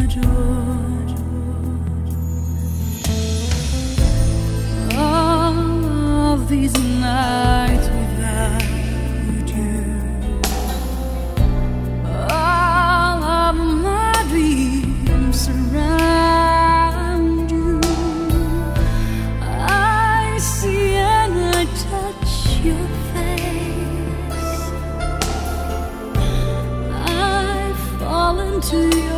adore. All of these nights without you, all of my dreams surround you. I see and I touch your face. I fall into your